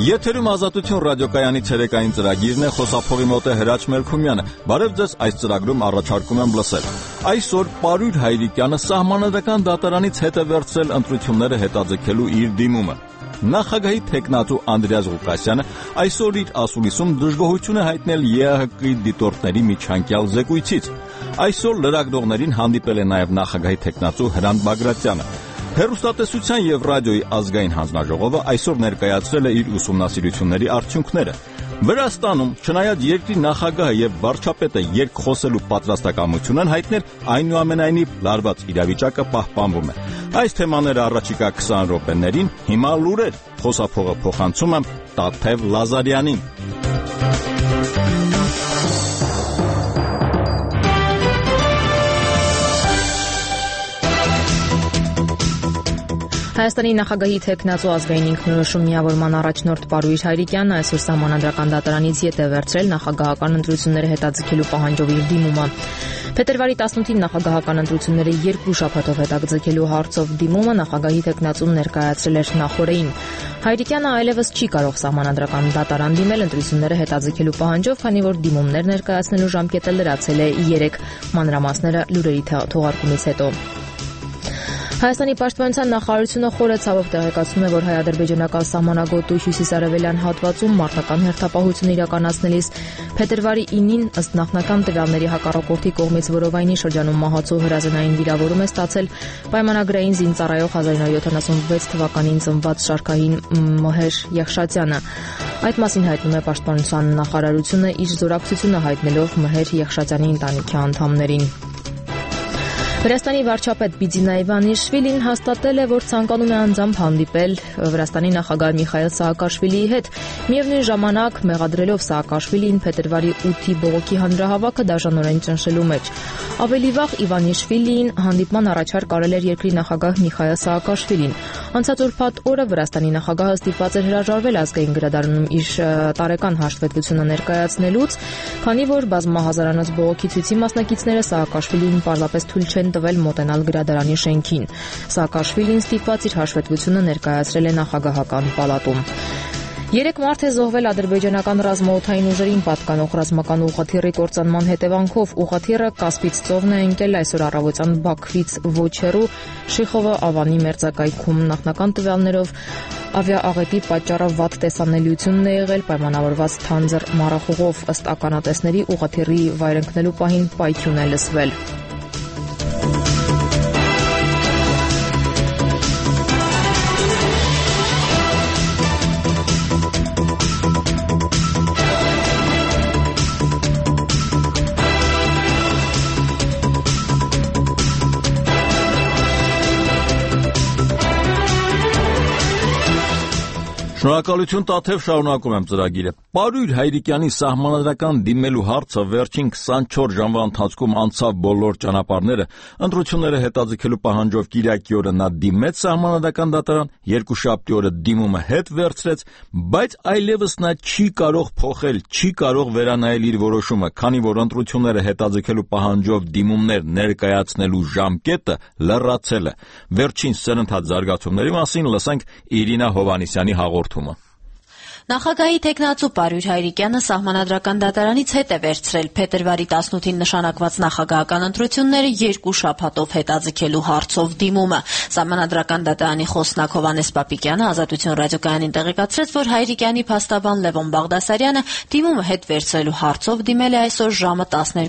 Եթերում Ազատություն ռադիոկայանի ցերեկային ծրագիրն է, խոսափողի մոտ է Հրաչ Մելքումյանը։ Բարև ձեզ, այս ծրագրում առաջարկում եմ լսել։ Այսօր Պարույր Հայրիկյանը Սահմանադրական դատարանից հետ է վերցրել ընտրությունները հետաձգելու իր դիմումը։ Նախագահի թեկնածու Անդրեաս Ղուկասյանը այսօր իր ասուլիսում դժգոհություն է հայտնել ԵԱՀԿ-ի դիտորդների միջանկյալ զեկույցից։ Այսօր լրագրողներին հանդիպել է նաև նախագահի թեկնածու Հրանտ Բագրատյանը։ Հեռուստատեսության և ռադիոյի ազգային հանձնաժողովը այսօր ներկայացրել է իր ուսումնասիրությունների արդյունքները։ Վրաստանում, չնայած երկրի նախագահը և վարչապետը երկխոսելու պատրաստակամություն են հայտնել, այնուամենայնիվ լարված իրավիճակը պահպանվում է։ Այս թեմաները առաջիկա 20 րոպեներին, հիմա լուրեր, խոսափողը փոխանցում եմ Տաթև Լազարյանին։ Հայաստանի նախագահի թեկնածու ազգային ինքնորոշում միավորման առաջնորդ Պարույր Հայրիկյանն այսօր Սահմանադրական դատարանից ետ է վերցրել նախագահական ընտրությունները հետաձգելու պահանջով իր դիմումը։ Փետրվարի 18-ին նախագահական ընտրությունները 2 շաբաթով հետաձգելու հարցով դիմումը նախագահի թեկնածուն ներկայացրել էր նախօրեին։ Հայրիկյանը այլևս չի կարող Սահմանադրական դատարան դիմել ընտրությունները հետաձգելու պահանջով, քանի որ դիմումներ ներկայացնելու ժամկետը լրացել է 3 մանրամասները լուրերի թողարկումից հետո։ Հայաստանի պաշտպանության նախարարությունը խորը ցավով տեղեկացնում է, որ հայ-ադրբեջանական սահմանագոտու հյուսիսարևելյան հատվածում մարտական հերթապահություն իրականացնելիս փետրվարի 9-ին ըստ նախնական տվյալների հակառակորդի կողմից Որովայնի շրջանում մահացու հրազենային վիրավորում է ստացել պայմանագրային զինծառայող 1976 թվականին ծնված շարքահին Մհեր Եղշատյանը։ Այդ մասին հայտնում է պաշտպանության նախարարությունը իր զորակցությունը հայտնելով Մհեր Եղշատյանի ընտանիքի անդամներին։ Վրաստանի վարչապետ Բիձինա Իվանիշվիլին հաստատել է, որ ցանկանում է անձամբ հանդիպել Վրաստանի նախագահ Միխայիլ Սահակաշվիլիի հետ, միևնույն ժամանակ մեղադրելով Սահակաշվիլիին փետրվարի 8-ի բողոքի հանրահավաքը դաժանորեն ճնշելու մեջ։ Ավելի վաղ Իվանիշվիլիին հանդիպման առաջարկ արել էր երկրի նախագահ Միխայիլ Սահակաշվիլին։ Անցած ուրբաթ օրը Վրաստանի նախագահը ստիպված էր հրաժարվել ազգային գրադարանում իր տարեկան հաշտվետվությունը ներկայացնելուց, քանի որ բազմահազարանոց բողոքի ցույցի մասնակիցները Սահակաշվիլիին պարզապես թույլ չեն տվել մոտենալ գրադարանի շենքին։ Սահակաշվիլին ստիպված իր հաշվետվությունը ներկայացրել է նախագահական պալատում։ 3 մարդ է զոհվել ադրբեջանական ռազմաօդային ուժերին պատկանող ռազմական ուղղաթիռի կործանման հետևանքով։ Ուղղաթիռը Կասպից ծովն է ընկել այսօր առավոտյան Բաքվից ոչ հեռու Շիխովը Ավանի մերձակայքում։ Նախնական տվյալներով ավիաաղետի պատճառը վատ տեսանելիությունն է եղել պայմանավորված թանձր մառախուղով։ Ըստ ականատեսների ուղղաթիռի վայրընկնելու պահին պայթյուն է լսվել։ Շնորհակալություն Տաթև, շարունակում եմ ծրագիրը։ Պարույր Հայրիկյանի սահմանադրական դիմելու հարցը վերջին 24 ժամվա ընթացքում անցավ բոլոր ճանապարհները։ Ընտրությունները հետաձգելու պահանջով Կիրակի օրը նա դիմեց Սահմանադրական դատարան, երկուշաբթի օրը դիմումը հետ վերցրեց, բայց այլևս նա չի կարող փոխել, չի կարող վերանայել իր որոշումը, քանի որ ընտրությունները հետաձգելու պահանջով դիմումներ ներկայացնելու ժամկետը լրացել է։ Վերջին սրընթաց զարգացումների մասին լսենք Իրինա Հովհաննիսյանի հաղորդումը։ Նախագահի թեկնածու Պարույր Հայրիկյանը Սահմանադրական դատարանից հետ է վերցրել փետրվարի 18-ին նշանակված նախագահական ընտրությունները 2 շաբաթով հետաձգելու հարցով դիմումը։ Սահմանադրական դատարանի խոսնակ Հովհաննես Պապիկյանը Ազատություն ռադիոկայանին տեղեկացրեց, որ Հայրիկյանի փաստաբան Լևոն Բաղդասարյանը դիմումը հետ վերցրելու հարցով դիմել է այսօր ժամը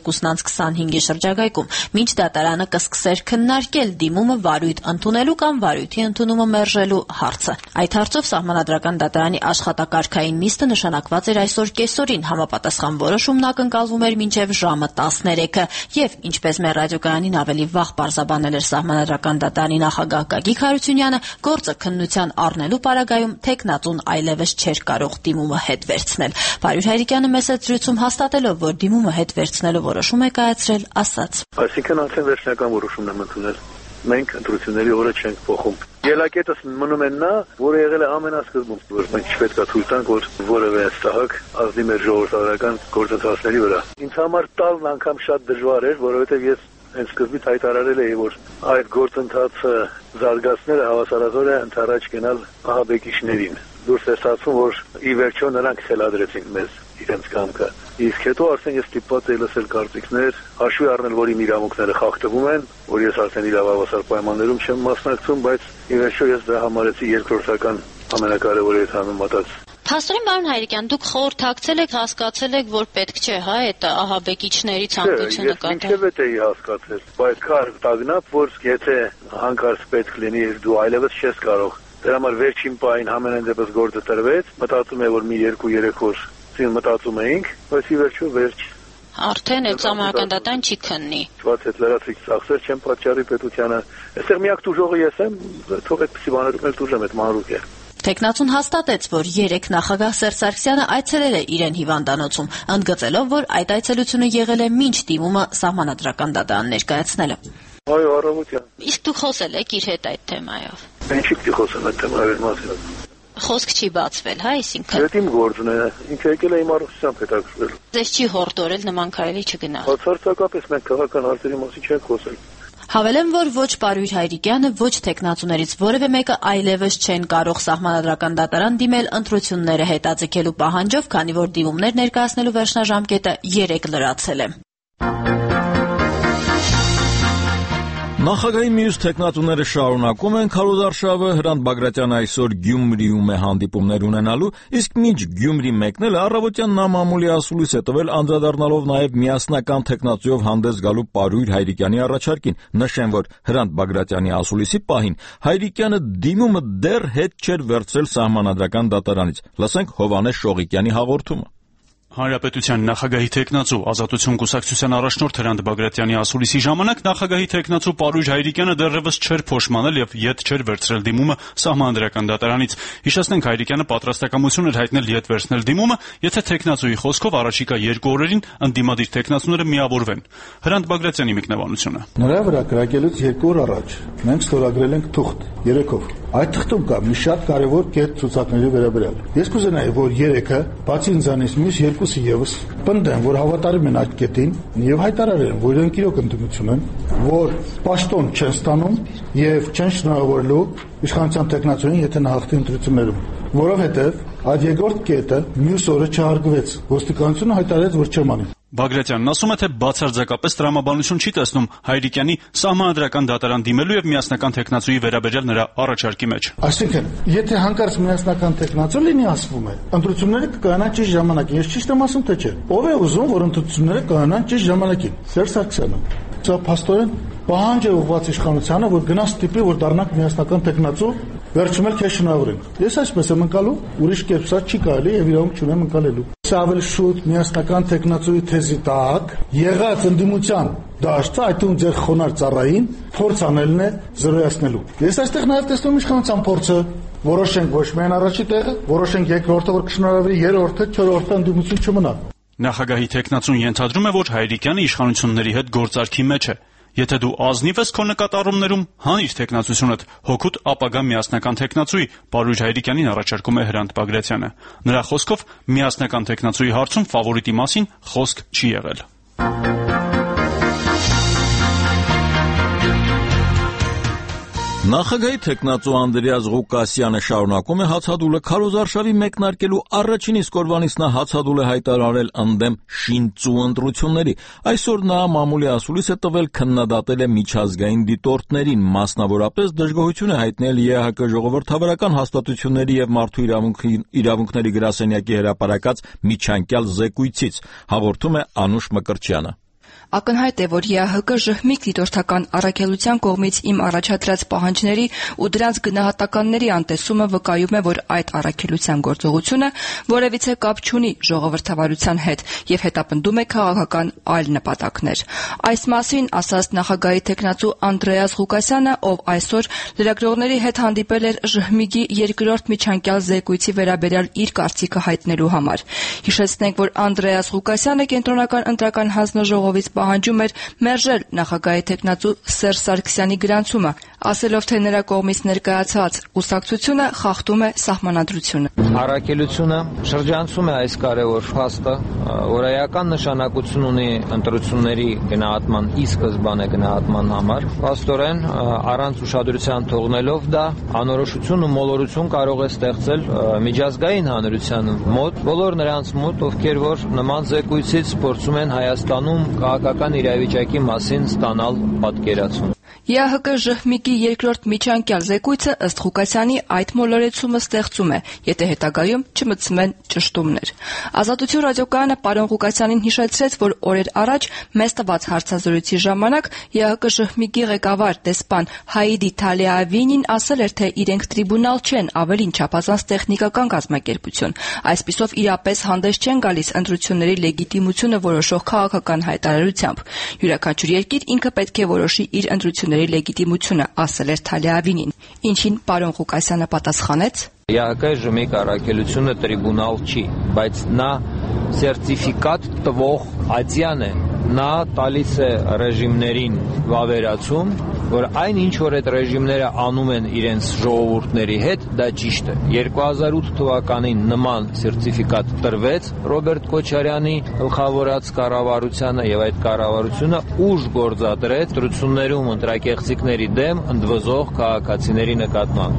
12:25-ի շրջակայքում, մինչ դատարանը կսկսեր քննարկել դիմումը վարույթ ընդունելու կամ վարույթի ընդունումը մերժելու հարցը։ Այդ հարցով Սահմանադրական դատարանի աշխատակարգային նիստը նշանակված էր այսօր կեսօրին, համապատասխան որոշումն ակնկալվում էր մինչև ժամը 13-ը եւ ինչպես մեր ռադիոկայանին ավելի վաղ պարզաբանել էր Սահմանադրական դատարանի նախագահ Գագիկ Հարությունյանը, գործը քննության առնելու պարագայում թեկնածուն այլևս չէր կարող դիմումը հետ վերցնել։ Պարույր Հայրիկյանը մեծ զրույցում հաստատելով, որ դիմումը հետ վերցնելու որոշում է կայացրել, ասաց. Այսինքն արդեն վերջնական որոշումն եմ ընդունել։ Մենք ընտրությունների օրը չենք փոխում։ Ելակետս մնում է նա, որը եղել է ամենասկզբում, որ մենք չպետք է թույլ տանք, որ որևէ ստահակ ազդի մեր ժողովրդավարական գործընթացների վրա։ Ինձ համար տալն անգամ շատ դժվար էր, որովհետև ես հենց սկզբից հայտարարել էի, որ այդ գործընթացը զարգացները հավասարազոր է ընդառաջ գնալ ահաբեկիչներին։ Դուրս է ստացվում, որ ի վերջո նրանք ցելադրեցին մեզ իրենց կամքը։ Իսկ հետո արդեն ես ստիպված էի լսել կարծիքներ, հաշվի առնել, որ իմ իրավունքները խախտվում են, որ ես արդեն իրավավասար պայմաններում չեմ մասնակցում, բայց ի վերջո ես դա համարեցի երկրորդական ամենակարևոր երթանում մտած։ Փաստորեն, պարոն Հայրիկյան, դուք խորհրդակցել եք, հասկացել եք, որ պետք չէ, հա, այդ ահաբեկիչների ցանկությունը կատարել։ Ես մինչև էի հասկացել, բայց կար տագնապ, որ եթե հանկարծ պետք լինի, դու այլևս չես կարող։ Դրա համար վերջին պահին ամենայն դեպս գործը տրվեց, մտածում եմ, որ մի 2-3 օր մտածում էինք, բայց ի վերջո վերջ։ Արդեն այդ սահմանադրական դատան չի քննի։ Բայց այդ լրացուցիչ ծախսեր չեմ պատճառի պետությանը։ Այստեղ միակ դժողը ես եմ, թող այդպիսի բաներում էլ դժեմ այդ մանրուք է։ Տեխնացուն հաստատեց, որ 3 նախագահ Սերժ Սարգսյանը այցելել է իրեն հիվանդանոցում, ընդգծելով, որ այդ այցելությունը եղել է մինչ դիմումը սահմանադրական դատարան ներկայացնելը։ Այո, առավոտյան։ Իսկ դուք խոսել եք իր հետ այդ թեմայով։ Ինչի՞ պիտի խոսեմ այդ թեմայով մասին։ Խոսք չի բացվել, հա, այսինքն։ Դա իմ գործն է, ինքը եկել է իմ առողջությամբ հետաքրքրել։ Ձեզ չի հորդորել նման քայլի չգնալ։ Բացարձակապես մենք քաղաքական հարցերի մասին չենք խոսել։ Հավելեմ, որ ոչ Պարույր Հայրիկյանը, ոչ տեխնացուներից որևէ մեկը այլևս չեն կարող սահմանադրական դատարան դիմել ընտրությունները հետաձգելու պահանջով, քանի որ դիմումներ ներկայացնելու վերջնաժամկետը 3 լրացել է։ Նախագահի մյուս տեխնատուները շարունակում են քարոզարշավը, Հրանտ Բագրատյանը այսօր Գյումրիում է հանդիպումներ ունենալու, իսկ մինչ Գյումրի մեկնել առավոտյան նա մամուլի ասուլիս է տվել, անդրադառնալով նաև միասնական տեխնատուով հանդես գալու Պարույր Հայրիկյանի առաջարկին։ Նշեմ, որ Հրանտ Բագրատյանի ասուլիսի պահին Հայրիկյանը դիմումը դեռ հետ չէր վերցրել սահմանադրական դատարանից։ Լսենք Հովհաննես Շողիկյանի հաղորդումը։ Հանրապետության նախագահի տեխնացու Ազատություն կուսակցության առաջնորդ Հրանտ Բագրատյանի ասուլիսի ժամանակ նախագահի տեխնացու Պարույր Հայրիկյանը դեռևս չէր փոշմանել եւ ետ չէր վերցրել դիմումը սահմանադրական դատարանից։ Հիշեցնենք, Հայրիկյանը պատրաստակամություն էր հայտնել ետ վերցնել դիմումը, եթե տեխնացուի խոսքով առաջիկա 2 օրերին ընդդիմադիր տեխնացուները միավորվեն։ Հրանտ Բագրատյանի մեկնաբանությունը։ Նրա վրա կրակելուց 2 օր առաջ մենք ստորագրել ենք թուղթ 3-ով։ Այդ թղթում կա մի շատ կարևոր կետ ցուցակների վերաբերյալ։ Ես կուզենայի, որ 3-ը, բացի ինձանից, մյուս 2-ը եւս պնդեն, որ հավատարիմ են այդ կետին եւ հայտարարեն, որ իրենք իրոք ընդդիմություն են, որ պաշտոն չեն ստանում եւ չեն շնորհավորելու իշխանության տեխնացուին, եթե նա հաղթի ընտրություններում, որովհետեւ այդ երկրորդ կետը մյուս օրը չհարգվեց։ Ոստիկանությունը հայտարարեց, որ չեմ անի։ Բագրատյանն ասում է, թե բացարձակապես տրամաբանություն չի տեսնում Հայրիկյանի սահմանադրական դատարան դիմելու եւ միասնական տեխնացուի վերաբերյալ նրա առաջարկի մեջ։ Այսինքն, եթե հանկարծ միասնական տեխնացու լինի, ասվում է, ընտրությունները կկանան ճիշտ ժամանակին։ Ես ճիշտ եմ ասում, թե չէ։ Ո՞վ է ուզում, որ ընտրությունները կանան ճիշտ ժամանակին։ Սերժ Սարգսյանը։ Սա փաստորեն պահանջ է ուղղված իշխանությանը, որ գնաց տիպի, որ դառնանք միասնական տեխնացու, վերջում էլ քեզ շնորհավորենք։ Ես այսպես եմ ընկալում, ուրիշ կերպ սա չի կարելի եւ իրավունք չունեմ ընկալելու։ Սա ավելի շուտ միասնական տեխնացուի թեզի տակ եղած ընդդիմության դաշտը, այդտեղ ձեր խոնար ծառային փորձ անելն է զրոյացնելու։ Ես այստեղ նաեւ տեսնում իշխանության փորձը, որոշենք ոչ միայն առաջի տեղը, որոշենք երկրորդը, որ կշնորհավորի, երրորդը, չորրորդը ընդդիմություն չմնա։ Նախագահի տեխնացուն ենթադրում է, որ Հայրիկյանը իշխանությունների հետ գործարքի մեջ է։ Եթե դու ազնիվ ես քո նկատառումներում, հանիր տեխնացությունդ, հօգուտ ապագա միասնական տեխնացուի, Պարույր Հայրիկյանին առաջարկում է Հրանտ Բագրատյանը։ Նրա խոսքով միասնական տեխնացուի հարցում ֆավորիտի մասին խոսք չի եղել։ Նախագահի տեխնացու Անդրեաս Ղուկասյանը շարունակում է հացադուլը քարոզարշավի մեկնարկելու առաջին իսկ օրվանից նա հացադուլ է հայտարարել ընդդեմ շինծու ընտրությունների։ Այսօր նա մամուլի ասուլիս է տվել, քննադատել է միջազգային դիտորդներին, մասնավորապես դժգոհություն է հայտնել ԵՀԿ ժողովրդավարական հաստատությունների եւ մարդու իրավունքների գրասենյակի հրապարակած միջանկյալ զեկույցից, հաղորդում է Անուշ Մկրտչյանը։ Ակնհայտ է, որ ԵԱՀԿ ժխմիկ դիտորդական առաքելության կողմից իմ առաջադրած պահանջների ու դրանց գնահատականների անտեսումը վկայում է, որ այդ առաքելության գործողությունը որևիցե կապ չունի ժողովրդավարության հետ եւ հետապնդում է քաղաքական այլ նպատակներ։ Այս մասին ասաց նախագահի տեխնացու Անդրեաս Ղուկասյանը, ով այսօր լրագրողների հետ հանդիպել էր ժխմիկի երկրորդ միջանկյալ զեկույցի վերաբերյալ իր կարծիքը հայտնելու համար։ Հիշեցնենք, որ Անդրեաս Ղուկասյանը կենտրոնական ընտրական հանձնաժողովից պահանջում էր մերժել նախագահի տեխնացու Սերժ Սարգսյանի գրանցումը, ասելով, թե նրա կողմից ներկայացած կուսակցությունը խախտում է սահմանադրությունը։ Առաքելությունը շրջանցում է այս կարևոր փաստը, որ էական նշանակություն ունի ընտրությունների գնահատման ի սկզբանե գնահատման համար։ Փաստորեն առանց ուշադրության թողնելով դա անորոշություն ու մոլորություն կարող է ստեղծել միջազգային հանրության մոտ, բոլոր նրանց մոտ, ովքեր որ նման զեկույցից փորձում են Հայաստանում քաղաքական իրավիճակի մասին ստանալ պատկերացում։ ԵԱՀԿ ԺՀՄԻԿ-ի երկրորդ միջանկյալ զեկույցը ըստ Ղուկասյանի այդ մոլորեցումը ստեղծում է, եթե հետագայում չմտցվեն ճշտումներ։ Ազատություն ռադիոկայանը պարոն Ղուկասյանին հիշեցրեց, որ օրեր առաջ մեզ տված հարցազրույցի ժամանակ ԵԱՀԿ ԺՀՄԻԿ-ի ղեկավար դեսպան Հայդի Թալիավինին ասել էր, թե իրենք տրիբունալ չեն, ավելին չափազանց տեխնիկական կազմակերպություն։ Այսպիսով իրապես հանդես չեն գալիս ընտրությունների լեգիտիմությունը որոշող քաղաքական հայտարարությամբ։ Յուրաքանչյուր երկիր ինքը պետք է որոշի իր ընտրությունների լեգիտիմությունը, ասել էր Թալիավինին, ինչին պարոն Ղուկասյանը պատասխանեց. ԵԱՀԿ ԺՄԻԿ առաքելությունը տրիբունալ չի, բայց նա սերտիֆիկատ տվող ատյան է, նա տալիս է ռեժիմներին վավերացում, որ այն ինչ որ այդ ռեժիմները անում են իրենց ժողովուրդների հետ, դա ճիշտ է։ 2008 թվականին նման սերտիֆիկատ տրվեց Ռոբերտ Քոչարյանի գլխավորած կառավարությանը եւ այդ կառավարությունը ուժ գործադրեց ընտրություններում ընտրակեղծիքների դեմ ընդվզող քաղաքացիների նկատմամբ։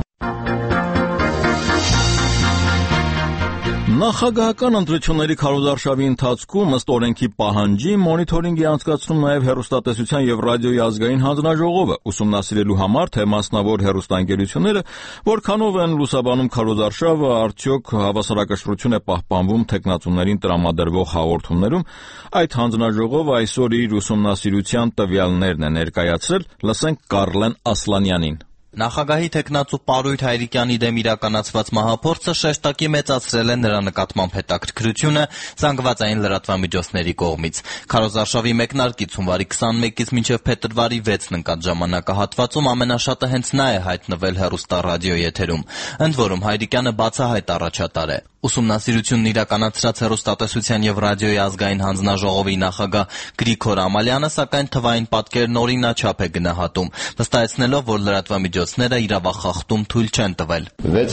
Նախագահական ընտրությունների քարոզարշավի ընթացքում ըստ օրենքի պահանջի մոնիթորինգ է անցկացնում նաև հեռուստատեսության եւ ռադիոյի ազգային հանձնաժողովը, ուսումնասիրելու համար, թե մասնավոր հեռուստաընկերությունները որքանով են լուսաբանում քարոզարշավը, արդյոք հավասարակշռություն է պահպանվում թեկնածուներին տրամադրվող հաղորդումներում։ Այդ հանձնաժողովը այսօր իր ուսումնասիրության տվյալներն է ներկայացրել, լսենք Կարլեն Ասլանյանին։ Նախագահի թեկնածու Պարույր Հայրիկյանի դեմ իրականացված մահափորձը շեշտակի մեծացրել է նրա նկատմամբ հետաքրքրությունը զանգվածային լրատվամիջոցների կողմից։ Քարոզարշավի մեկնարկից հունվարի 21-ից մինչև փետրվարի 6-ն ընկած ժամանակահատվածում ամենաշատը հենց նա է հայտնվել հեռուստառադիո եթերում։ Ընդ որում Հայրիկյանը բացահայտ առաջատար է։ Ուսումնասիրությունն իրականացրած հեռուստատեսության եւ ռադիոյի ազգային հանձնաժողովի նախագահ Գրիգոր Ամալյանը սակայն թվային պատկերն օրինաչափ է գնահատում, վստահեցնելով, որ լրատվամիջոցները իրավախախտում թույլ չեն տվել։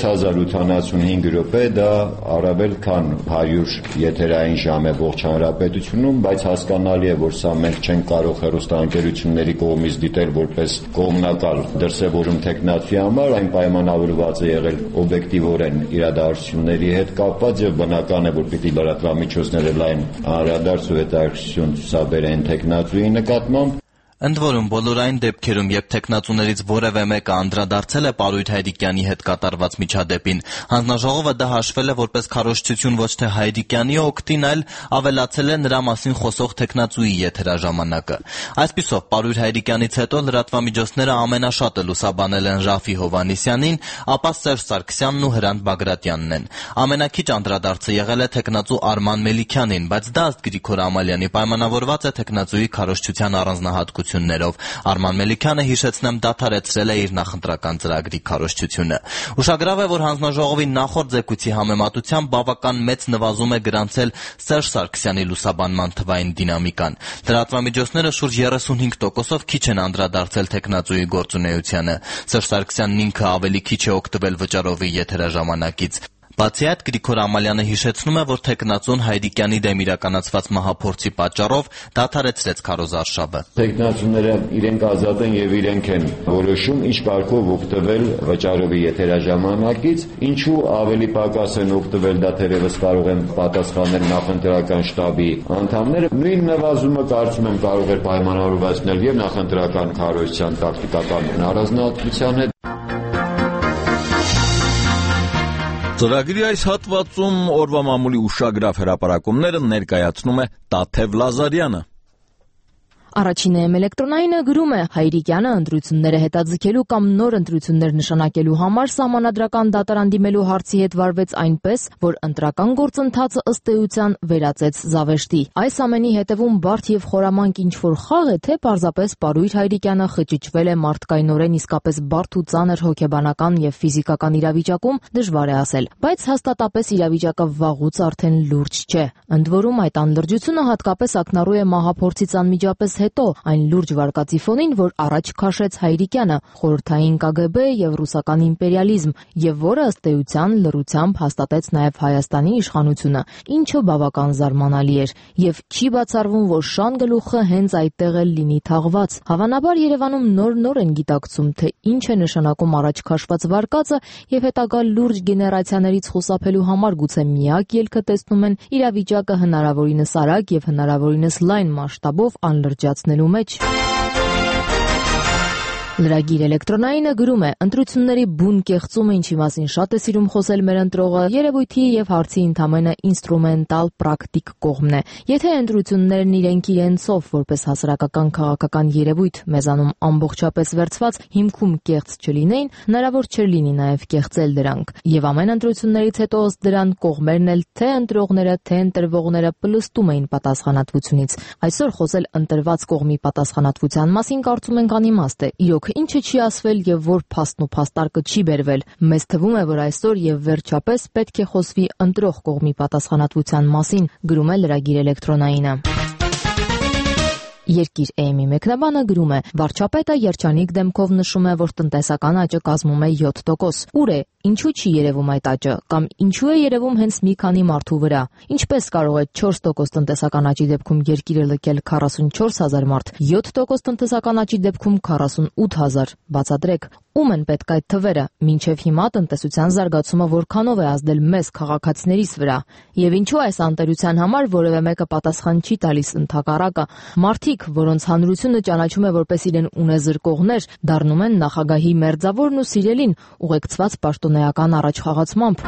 6085 րոպե դա առավել քան 100 եթերային ժամ է ողջ հանրապետությունում, բայց հասկանալի է, որ սա մենք չենք կարող հեռուստաընկերությունների կողմից դիտել որպես կողմնակալ դրսևորում թեկնածուի համար, այն պայմանավորված է եղել օբյեկտիվորեն իրադարձությունների հետ կապված եւ բնական է, որ պիտի լրատվամիջոցները լայն անդրադարձ ու հետաքրքրություն ցուցաբերեն թեկնածուի նկատմամբ։ Ընդ որում բոլոր այն դեպքերում, երբ թեկնածուներից որևէ մեկը անդրադարձել է Պարույր Հայրիկյանի հետ կատարված միջադեպին, հանձնաժողովը դա հաշվել է որպես քարոզչություն ոչ թե Հայրիկյանի օգտին, այլ ավելացել է նրա մասին խոսող թեկնածուի եթերաժամանակը։ Այսպիսով Պարույր Հայրիկյանից հետո լրատվամիջոցները ամենաշատը լուսաբանել են Ռաֆի Հովհաննիսյանին, ապա Սերժ Սարգսյանն ու Հրանտ Բագրատյանն են։ Ամենաքիչ անդրադարձը եղել է թեկնածու Արման Մելիքյանին, բայց դա ըստ Գրիգոր Ամալյանի պայմանավորված է թեկնածուի քարոզչության առանձնահատկություններով։ Արման Մելիքյանը, հիշեցնեմ, դադարեցրել է իր նախընտրական ծրագրի քարոզչությունը։ Ուշագրավ է, որ հանձնաժողովի նախորդ զեկույցի համեմատությամբ բավական մեծ նվազում է գրանցել Սերժ Սարգսյանի լուսաբանման թվային դինամիկան։ Լրատվամիջոցները շուրջ 35%-ով քիչ են անդրադարձել թեկնածուի գործունեությանը։ Սերժ Սարգսյանն ինքը ավելի քիչ է օգտվել վճարովի եթերաժամանակից։ Բացի այդ, Գրիգոր Ամալյանը հիշեցնում է, որ թեկնածուն Հայրիկյանի դեմ իրականացված մահափորձի պատճառով դադարեցրեց քարոզարշավը։ Թեկնածուները իրենք ազատ են եւ իրենք են որոշում ինչ կարգով օգտվել վճարովի եթերաժամանակից, ինչու ավելի պակաս են օգտվել, դա թերևս կարող են պատասխանել նախընտրական շտաբի անդամները։ Նույն նվազումը կարծում եմ կարող է պայմանավորված լինել եւ նախընտրական քարոզչության տակտիկական առանձնահատկության հետ։ Ծրագրի այս հատվածում օրվա մամուլի ուշագրավ հրապարակումները ներկայացնում է Տաթև Լազարյանը։ Առաջին էլեկտրոնայինը գրում է. Հայրիկյանը ընտրությունները հետաձգելու կամ նոր ընտրություններ նշանակելու համար սահմանադրական դատարան դիմելու հարցի հետ վարվեց այնպես, որ ընտրական գործընթացը ըստ էության վերածեց զավեշտի։ Այս ամենի հետևում բարդ եւ խորամանկ ինչ-որ խաղ է, թե պարզապես Պարույր Հայրիկյանը խճճվել է մարդկայնորեն իսկապես բարդ ու ծանր հոգեբանական եւ ֆիզիկական իրավիճակում, դժվար է ասել, բայց հաստատապես իրավիճակը վաղուց արդեն լուրջ չէ։ Ընդ որում այդ անլրջությունը հատկապես ակնառու է մահափորձից անմիջապես հետո այն լուրջ վարկածի ֆոնին, որ առաջ քաշեց Հայրիկյանը, խորհրդային KGB եւ ռուսական իմպերիալիզմ, եւ որը ըստ էության լռությամբ հաստատեց նաեւ Հայաստանի իշխանությունը, ինչը բավական զարմանալի էր, եւ չի բացառվում, որ Շան գլուխը հենց այդտեղ էլ լինի թաղված։ Հավանաբար Երևանում նոր են գիտակցում, թե ինչ է նշանակում առաջ քաշված վարկածը եւ հետագա լուրջ գեներացիաներից խուսափելու համար գուցե միակ ելքը տեսնում են իրավիճակը հնարավորինս արագ եւ հնարավորինս լայն մասշտաբով անլրջացնելու մեջ։ Լրագիր էլեկտրոնայինը գրում է. ընտրությունների բուն կեղծումը, ինչի մասին շատ է սիրում խոսել մեր ընտրողը, երևույթի եւ հարցի ընդամենը ինստրումենտալ պրակտիկ կողմն է։ Եթե ընտրություններն իրենցով որպես հասարակական քաղաքական երևույթ մեզանում ամբողջապես վերցված հիմքում կեղծ չլինեին, հնարավոր չէր լինի նաեւ կեղծել դրանք։ Եվ ամեն ընտրություններից հետո ըստ դրան կողմերն էլ թե ընտրողները, թե ընտրվողները պլստում էին պատասխանատվությունից։ Այսօր խոսել ընտրված կողմի պատասխանատվության մասին կարծում ենք անիմաստ է։ Իրոք ինչը չի ասվել եւ որ փաստն ու փաստարկը չի բերվել։ Մեզ թվում է, որ այսօր եւ վերջապես պետք է խոսվի ընտրող կողմի պատասխանատվության մասին, գրում է լրագիր էլեկտրոնայինը։ Երկիր AM-ի մեկնաբանը գրում է. վարչապետը երջանիկ դեմքով նշում է, որ տնտեսական աճը կազմում է 7%։ Ուր է, ինչու չի երևում այդ աճը, կամ ինչու է երևում հենց մի քանի մարդու վրա։ Ինչպես կարող է 4% տնտեսական աճի դեպքում երկիրը լքել 44,000 մարդ, 7% տնտեսական աճի դեպքում 48,000։ Բացատրեք, ում են պետք այդ թվերը, մինչև հիմա տնտեսության զարգացումը որքանով է ազդել մեզ քաղաքացիներիս վրա։ Եվ ինչու այս անտերության համար որևէ մեկը պատասխան չի տալիս, ընդհակառակը, մարդիկ, որոնց հանրությունը ճանաչում է որպես իրեն ունեզրկողներ, դառնում են նախագահի մերձավորն ու սիրելին, ուղեկցված պաշտոնեական առաջխաղացմամբ։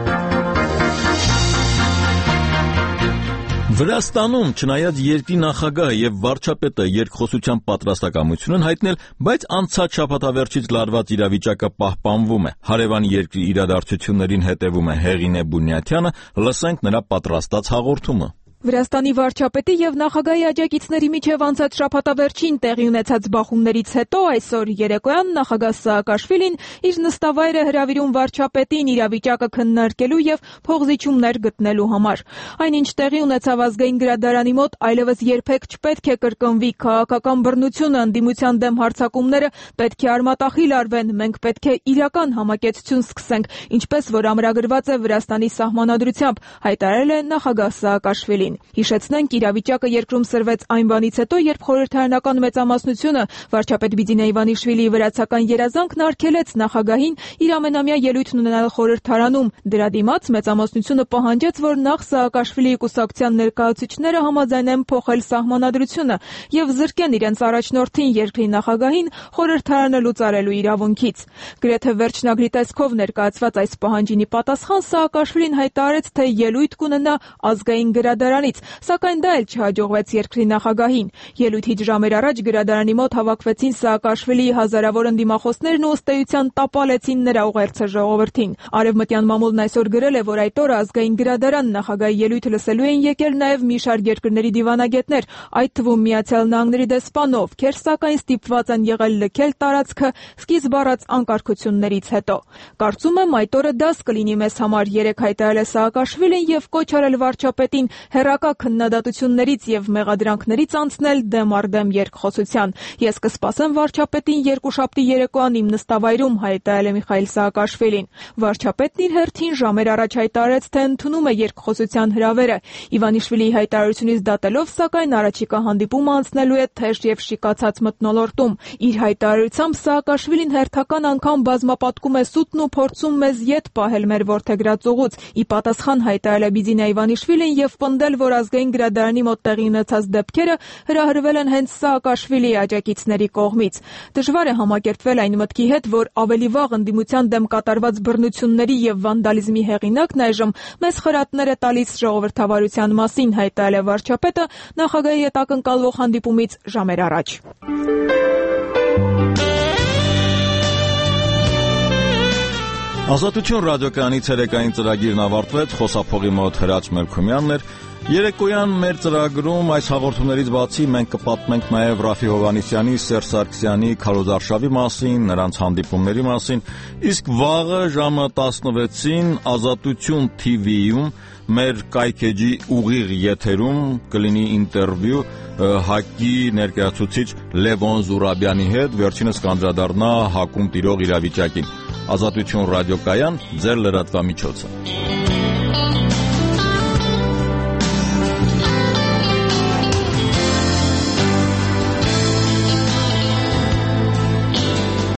Վրաստանում, չնայած երկրի նախագահը եւ վարչապետը երկխոսության պատրաստակամություն են հայտնել, բայց անցած շաբաթավերջից լարված իրավիճակը պահպանվում է։ Հարևան երկրի իրադարձություններին հետևում է Հեղինե Բունյաթյանը, լսենք նրա պատրաստած հաղորդումը։ Վրաստանի վարչապետի եւ նախագահի աջակիցների միջև անցած շաբաթավերջին տեղի ունեցած բախումներից հետո այսօր երեկոյան նախագահ Սաակաշվիլին իր նստավայրը հրավիրում վարչապետին իրավիճակը քննարկելու եւ փոխզիջումներ գտնելու համար։ Այնինչ տեղի ունեցավ ազգային գրադարանի մոտ այլևս երբեք չպետք է կրկնվի քաղաքական բռնությունը, ընդդիմության դեմ հարձակումները պետք է արմատախիլ արվեն, մենք պետք է իրական համակեցություն սկսենք, ինչպես որ ամրագրված է Վրաստանի սահմանադրությամբ, հայտարարել է նախագահ Սաակաշվիլին։ Հիշեցնենք, իրավիճակը երկրում սրվեց այն բանից հետո, երբ խորհրդարանական մեծամասնությունը վարչապետ Բիձինա Իվանիշվիլիի վրացական երազանքն արգելեց նախագահին իր ամենամյա ելույթն ունենալ խորհրդարանում։ Դրա դիմաց մեծամասնությունը պահանջեց, որ նախ Սաակաշվիլիի կուսակցության ներկայացուցիչները համաձայնեն փոխել սահմանադրությունը եւ զրկեն իրենց առաջնորդին երկրի նախագահին խորհրդարանը լուծարելու իրավունքից։ Գրեթե վերջնագրի տեսքով ներկայացված այս պահանջինի պատասխան Սաակաշվիլին հայտարարեց, թե ելույթ կունենա ազգային գրադարան, սակայն դա էլ չհաջողվեց երկրի նախագահին։ Ելույթից ժամեր առաջ գրադարանի մոտ հավաքվեցին Սաակաշվիլիի հազարավոր ընդդիմախոսներն ու ըստ էության տապալեցին նրա ուղերձը ժողովրդին։ Արևմտյան մամուլն այսօր գրել է, որ այդ օրը ազգային գրադարան նախագահի ելույթը լսելու են եկել նաև մի շարք երկրների դիվանագետներ, այդ թվում Միացյալ Նահանգների դեսպանը, ովքեր սակայն ստիպված են եղել լքել տարածքը սկիզբ առած անկարգություններից հետո։ Կարծում եմ այդ օրը դաս կլինի մեզ համար, երեք հայտարարել է Սաակաշվիլին եւ կոչ արել վարչապետին հերակա քննադատություններից եւ մեղադրանքներից անցնել դեմ առ դեմ երկխոսության։ Ես կսպասեմ վարչապետին երկուշաբթի երեկոյան իմ նստավայրում, հայտարարել է Միխայիլ Սաակաշվիլին։ Վարչապետն իր հերթին ժամեր առաջ հայտարարեց, թե ընդունում է երկխոսության հրավերը։ Իվանիշվիլիի հայտարարությունից դատելով, սակայն առաջիկա հանդիպումը անցնելու է թեժ եւ շիկացած մթնոլորտում։ Իր հայտարարությամբ Սաակաշվիլին հերթական անգամ բազմապատկում է սուտն ու փորձում մեզ ետ պահել մեր ворթեգրած ուղուց։ Ի պատասխան հայտարարել է Բիձինա Իվանիշվիլին եւ պնդել, որ ազգային գրադարանի մոտ տեղի ունեցած դեպքերը հրահրվել են հենց Սաակաշվիլիի աջակիցների կողմից։ Դժվար է համակերպվել այն մտքի հետ, որ ավելի վաղ ընդդիմության դեմ կատարված բռնությունների եւ վանդալիզմի հեղինակն այժմ մեծ խրատներ է տալիս ժողովրդավարության մասին, հայտարարել է վարչապետը նախագահի հետ ակնկալվող հանդիպումից ժամեր առաջ։ Ազատություն ռադիոկայանի ցերեկային ծրագիրն ավարտվեց, խոսափողի մոտ Հրաչ Մելքումյանն էր, Երեկոյան մեր ծրագրում այս հաղորդումներից բացի մենք կպատմենք նաև Ռաֆի Հովհաննիսյանի, Սերժ Սարգսյանի քարոզարշավի մասին, նրանց հանդիպումների մասին, իսկ վաղը ժամը 16-ին Ազատություն TV-ում մեր կայքեջի ուղիղ եթերում կլինի ինտերվյու ՀԱԿ-ի ներկայացուցիչ Լևոն Զուրաբյանի հետ, վերջինս կանդրադառնա ՀԱԿ-ում տիրող իրավիճակին։ Ազատություն ռադիոկայան, ձեր լրատվամիջոցը։